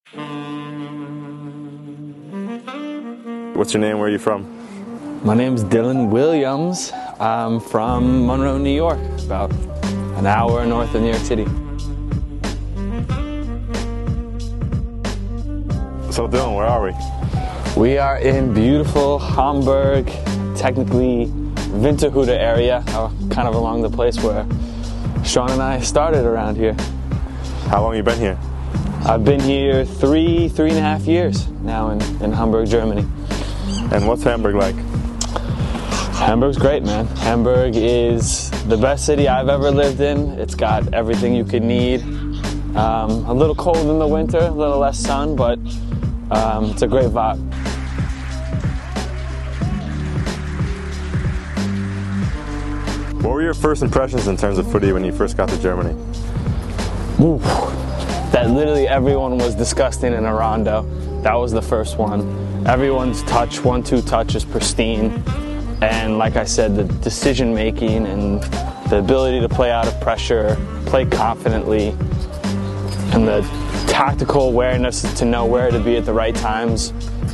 What's your name? Where are you from? My name's Dylan Williams. I'm from Monroe, New York, about an hour north of New York City. So Dylan, where are we? We are in beautiful Hamburg, technically Winterhude area, kind of along the place where Sean and I started around here. How long have you been here? I've been here three and a half years now in Hamburg, Germany. And what's Hamburg like? Hamburg's great, man. Hamburg is the best city I've ever lived in. It's got everything you could need. A little cold in the winter, a little less sun, but it's a great vibe. What were your first impressions in terms of footy when you first got to Germany? Ooh, that literally everyone was disgusting in a rondo. That was the first one. Everyone's touch, 1-2 touch is pristine. And like I said, the decision making and the ability to play out of pressure, play confidently, and the tactical awareness to know where to be at the right times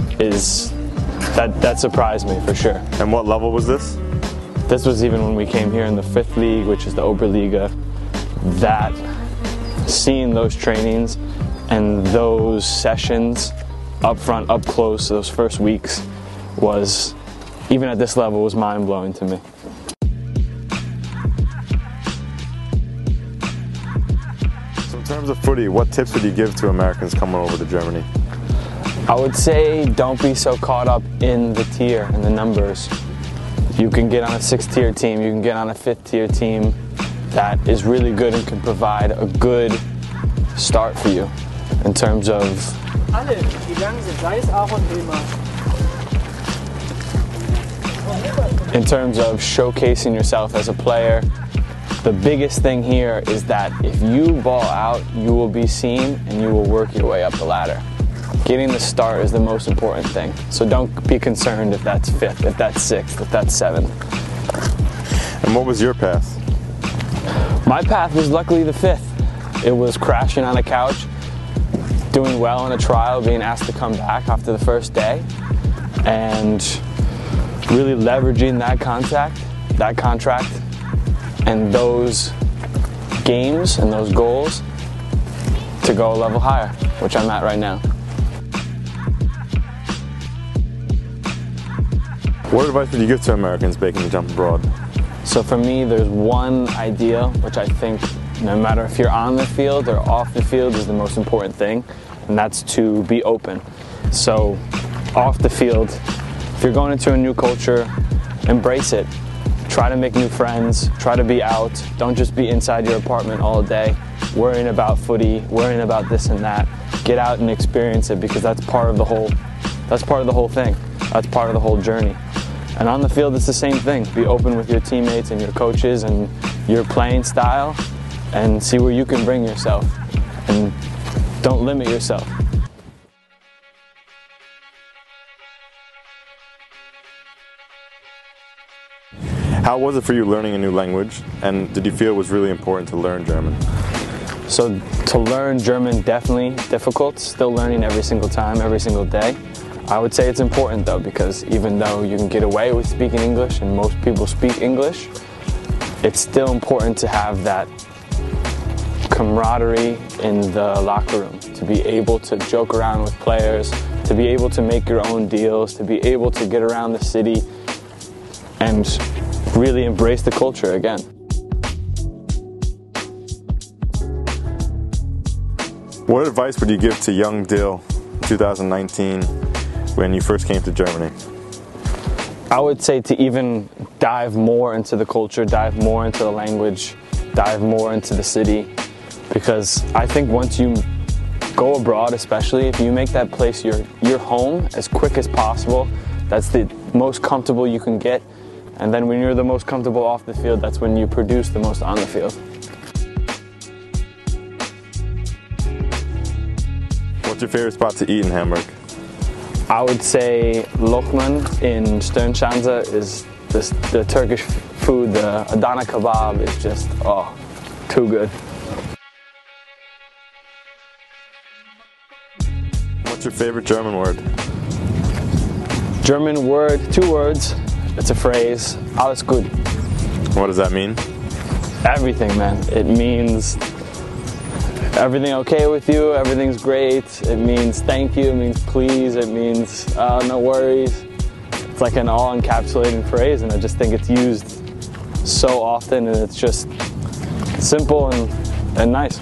that surprised me for sure. And what level was this? This was even when we came here in the 5th league, which is the Oberliga. That, seeing those trainings and those sessions up front, up close, those first weeks was, even at this level, was mind-blowing to me. So in terms of footy, what tips would you give to Americans coming over to Germany? I would say don't be so caught up in the tier and the numbers. You can get on a 6th-tier team, you can get on a 5th-tier team that is really good and can provide a good start for you in terms of showcasing yourself as a player. The biggest thing here is that if you ball out, you will be seen and you will work your way up the ladder. Getting the start is the most important thing. So don't be concerned if that's 5th, if that's 6th, if that's 7th. And what was your path? My path was luckily the 5th. It was crashing on a couch, doing well in a trial, being asked to come back after the first day, and really leveraging that contract, and those games and those goals to go a level higher, which I'm at right now. What advice would you give to Americans making the jump abroad? So for me, there's one idea which I think no matter if you're on the field or off the field is the most important thing, and that's to be open. So off the field, if you're going into a new culture, embrace it. Try to make new friends, try to be out. Don't just be inside your apartment all day, worrying about footy, worrying about this and that. Get out and experience it, because that's part of the whole thing. That's part of the whole journey. And on the field, it's the same thing. Be open with your teammates and your coaches and your playing style, and see where you can bring yourself. And don't limit yourself. How was it for you learning a new language, and did you feel it was really important to learn German? So to learn German, definitely difficult. Still learning every single time, every single day. I would say it's important though, because even though you can get away with speaking English and most people speak English, it's still important to have that camaraderie in the locker room, to be able to joke around with players, to be able to make your own deals, to be able to get around the city and really embrace the culture again. What advice would you give to young Dill 2019 when you first came to Germany? I would say to even dive more into the culture, dive more into the language, dive more into the city, because I think once you go abroad, especially if you make that place your home as quick as possible, that's the most comfortable you can get. And then when you're the most comfortable off the field, that's when you produce the most on the field. What's your favorite spot to eat in Hamburg? I would say Lochmann in Sternschanze is the Turkish food. The Adana kebab is just, too good. What's your favorite German word? German word, 2 words. It's a phrase. Alles gut. What does that mean? Everything, man. It means everything okay with you, everything's great. It means thank you, it means please, it means no worries. It's like an all-encapsulating phrase, and I just think it's used so often, and it's just simple and nice.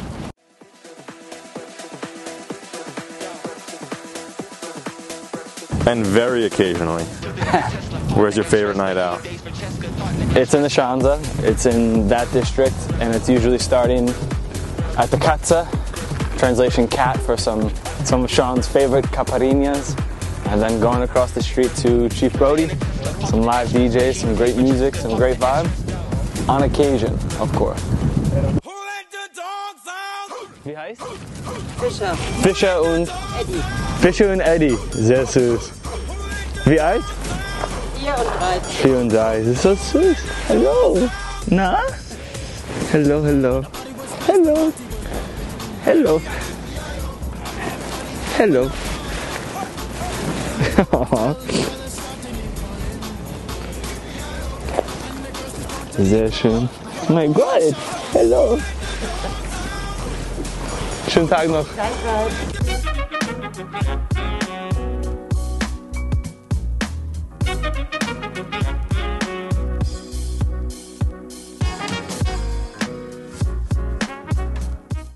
And very occasionally. Where's your favorite night out? It's in the Schanze, it's in that district, and it's usually starting at the Katze, translation cat, for some of Sean's favorite caipirinhas, and then going across the street to Chief Brody, some live DJs, some great music, some great vibe, on occasion, of course. Wie heißt? Fischer. Fischer und Eddie. Fischer und Eddie, sehr süß. Wie alt? 34. 34, das ist so süß. Hallo. Na? Hello, hello. Hello. Hello. Hello. Sehr schön. Oh mein Gott. Hello. Schönen Tag noch. Danke.